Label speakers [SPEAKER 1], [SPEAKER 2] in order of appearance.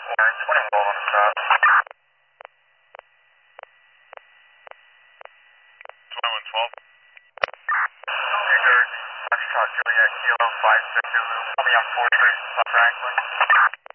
[SPEAKER 1] 20 volt on the stop. 2112. Hey, Dirk. Foxtrot Juliet, Kilo 56 Zulu. Call me on 43, Franklin.